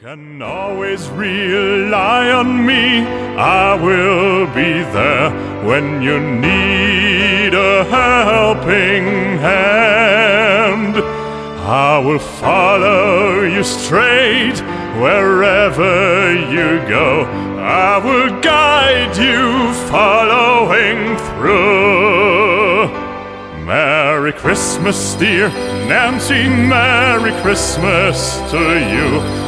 Can always rely on me. I will be there when you need a helping hand. I will follow you straight wherever you go. I will guide you following through. Merry Christmas, dear Nancy, Merry Christmas to you.